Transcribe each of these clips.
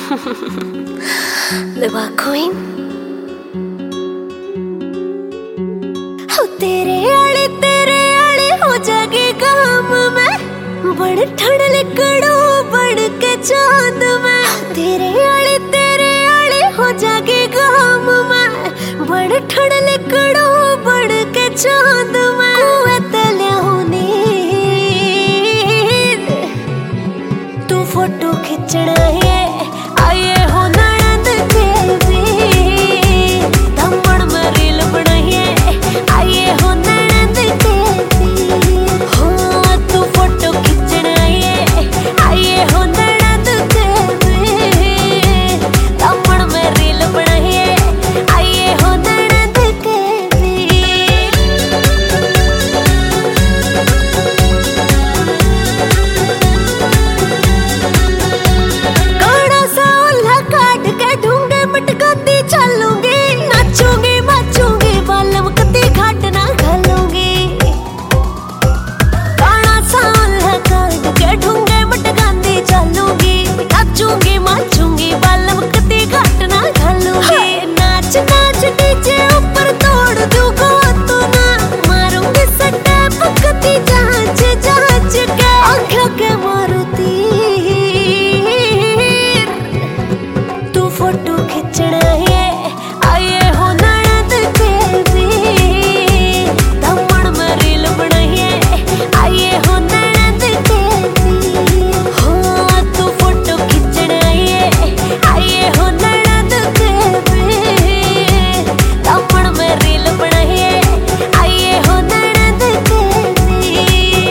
The Queen हो तेरे आले हो जागे काम में बड़ ठंड लिकड़ो बड़ के चांद में तेरे आले हो जागे काम में बड़ ठंड लिकड़ो बड़ के चांद में तू फोटो खिंचना है आए हो ननद के भी धम्मड़ में रील बनाइए आए हो ननद के भी हाँ तू फोटो खिंचना है आए हो ननद के भी धम्मड़ में रील बनाइए आए हो ननद के भी फोटो खिंचना है आए हो ननद के भी धम्मड़ में रील बनाइए आए हो ननद के भी हाँ तू फोटो खिंचना है आए हो ननद के भी धम्मड़ में रील बनाइए आए हो ननद के भी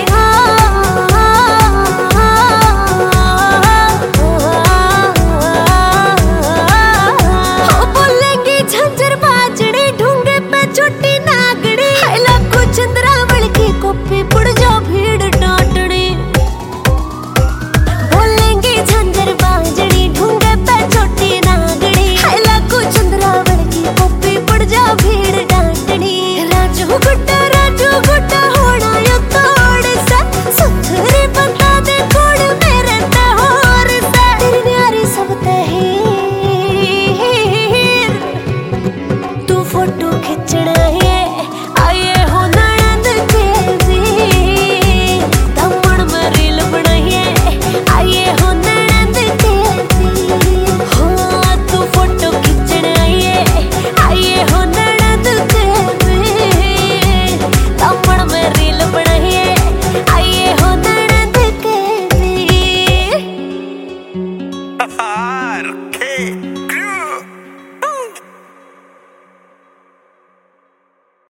फोटो खिंचना है आए हो ननद के भी धम्मड़ में रील बनाइए आए हो ननद के भी हाँ तू फोटो खिंचना है आए हो ननद के भी धम्मड़ में रील बनाइए आए हो ननद के भी